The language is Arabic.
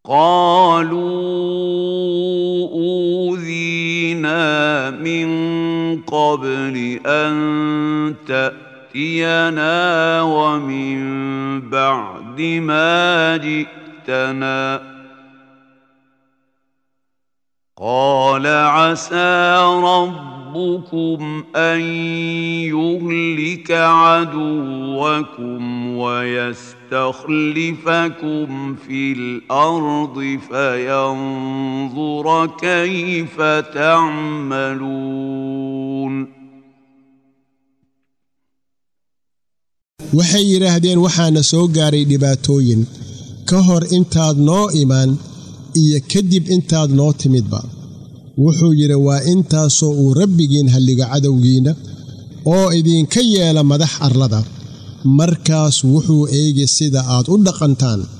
قالوا أوذينا من قبل أن تأتينا ومن بعد ما جئتنا قال عسى ربكم أن يهلك عدوكم ويستخلفكم في الأرض فينظر كيف تعملون. waxay yiraahdeen waxaana soo gaaray dhibaatooyin ka hor intaad noo iman iyo kadib intaad noo timidba. wuxuu yiri waa intaasoo uu rabbigiin halliga cadowgiina oo idinka yeela madax arlada markaas wuxuu eegay sida aad u dhaqantaan